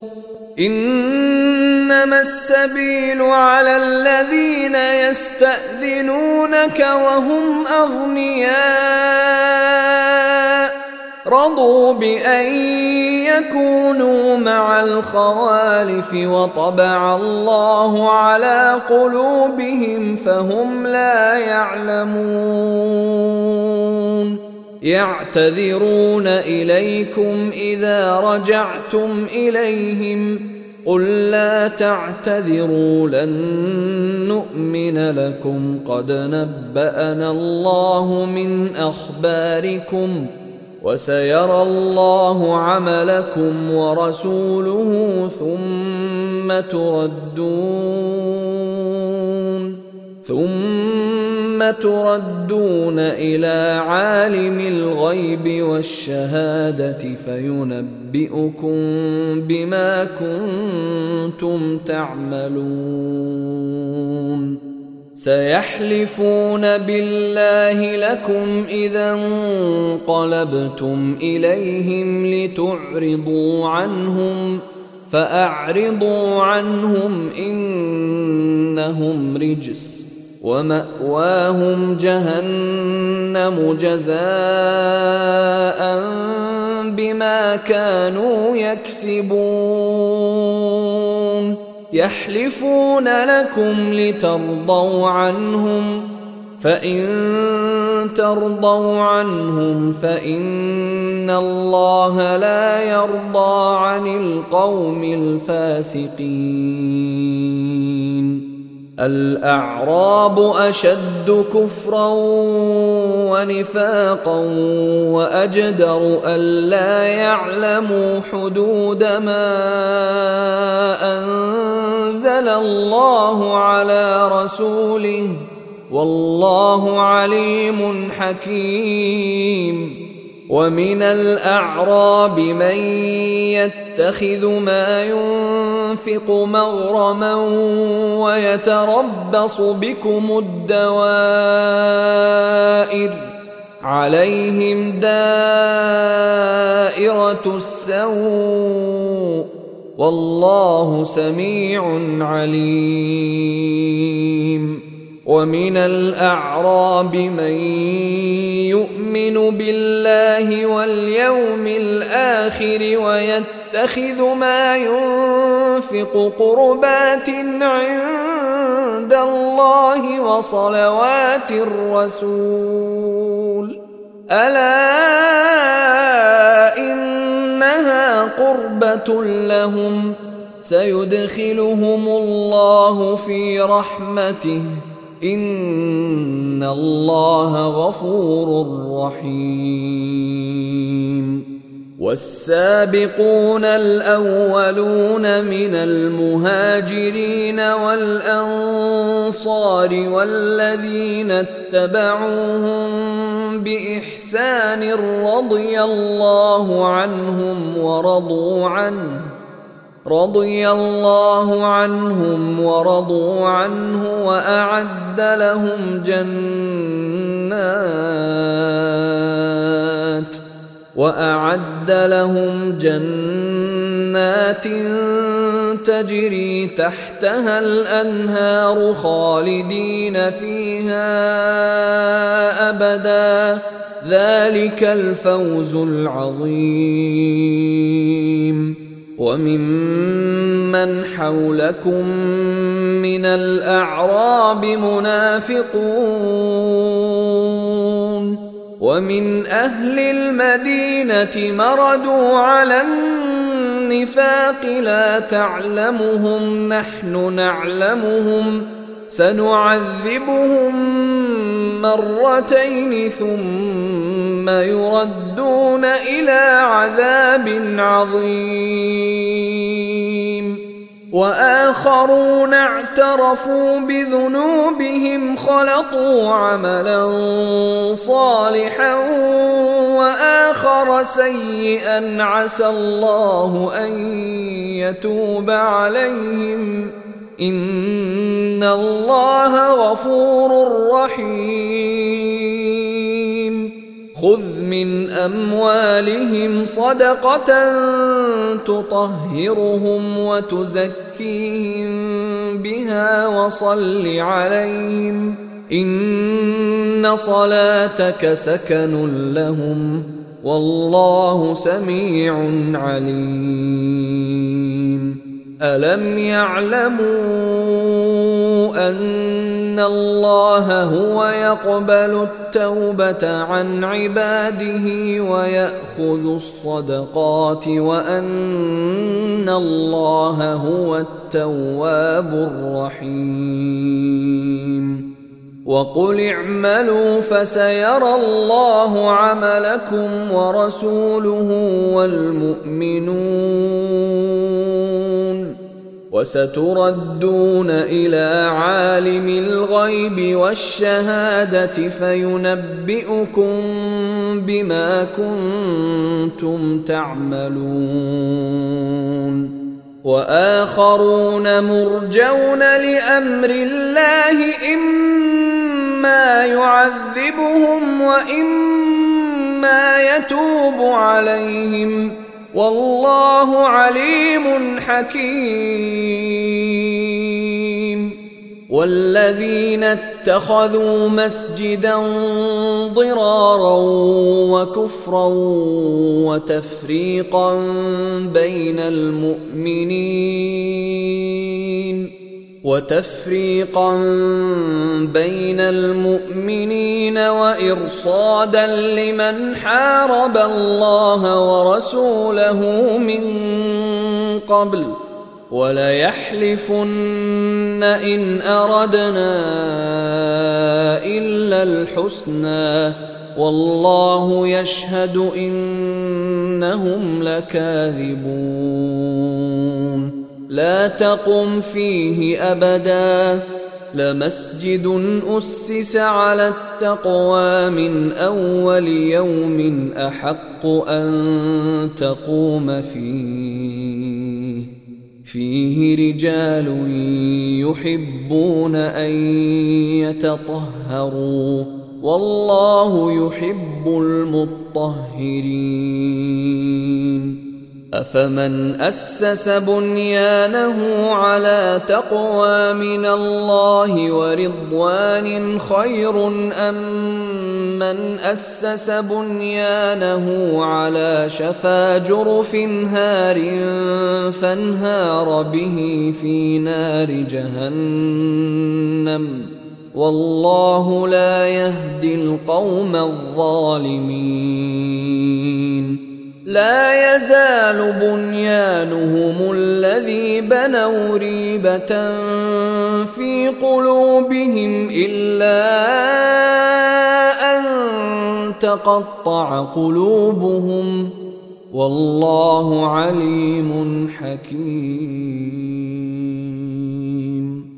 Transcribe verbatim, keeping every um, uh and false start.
إنما السبيل على الذين يستأذنونك وهم أغنياء رضوا بأن يكونوا مع الخوالف وطبع الله على قلوبهم فهم لا يعلمون يعتذرون إليكم إذا رجعتم إليهم قل لا تعتذروا لن نؤمن لكم قد نبأنا الله من أخباركم وسيرى الله عملكم ورسوله ثم تردون ثم تردون إلى عالم الغيب والشهادة فينبئكم بما كنتم تعملون سيحلفون بالله لكم إذا انقلبتم إليهم لتعرضوا عنهم فأعرضوا عنهم إنهم رجس ومأواهم جهنم جزاء بما كانوا يكسبون يحلفون لكم لترضوا عنهم فإن ترضوا عنهم فإن الله لا يرضى عن القوم الفاسقين الأعراب أشد كفرا ونفاقا وأجدر ألا يعلموا حدود ما أنزل الله على رسوله والله عليم حكيم ومن الأعراب من يتخذ ما ينفق مغرما ويتربص بكم الدوائر عليهم دائرة السوء والله سميع عليم ومن الأعراب من يؤمن بالله واليوم الآخر ويتخذ ما ينفق قربات عند الله وصلوات الرسول ألا إنها قربة لهم سيدخلهم الله في رحمته إن الله غفور رحيم والسابقون الأولون من المهاجرين والأنصار والذين اتبعوهم بإحسان رضي الله عنهم ورضوا عنه رضي الله عنهم ورضوا عنه وأعد لهم جنات وأعد لهم جنات تجري تحتها الأنهار خالدين فيها أبدا ذلك الفوز العظيم وممن حولكم من الأعراب منافقون ومن أهل المدينة مردوا على النفاق لا تعلمهم نحن نعلمهم سنعذبهم مرتين ثم يردون إلى عذاب عظيم وآخرون اعترفوا بذنوبهم خلطوا عملا صالحا وآخر سيئا عسى الله أن يتوب عليهم إن الله غفور رحيم خذ من أموالهم صدقة تطهرهم وتزكيهم بها وصل عليهم إن صلاتك سكن لهم والله سميع عليم. ألم يعلموا أن الله هو يقبل التوبة عن عباده ويأخذ الصدقات وأن الله هو التواب الرحيم؟ وقل اعملوا فسيرى الله عملكم ورسوله والمؤمنون وستردون إلى عالم الغيب والشهادة فينبئكم بما كنتم تعملون. وآخرون مرجون لأمر الله إما يعذبهم وإما يتوب عليهم والله عليم حكيم. والذين اتخذوا مسجدا ضرارا وكفرا وتفريقا بين المؤمنين وتفريقا بين المؤمنين وإرصادا لمن حارب الله ورسوله من قبل وليحلفن إن أردنا إلا الحسنى والله يشهد إنهم لكاذبون. لا تقم فيه أبدا لمسجد أسس على التقوى من أول يوم أحق أن تقوم فيه فيه رجال يحبون أن يتطهروا والله يحب المطهرين. أفمن أسس بنيانه على تقوى من الله ورضوان خير أم من أسس بنيانه على شفا جرف هار فانهار به في نار جهنم والله لا يهدي القوم الظالمين. لا يزال بنيانهم الذي بنوا ريبة في قلوبهم إلا أن تقطع قلوبهم والله عليم حكيم.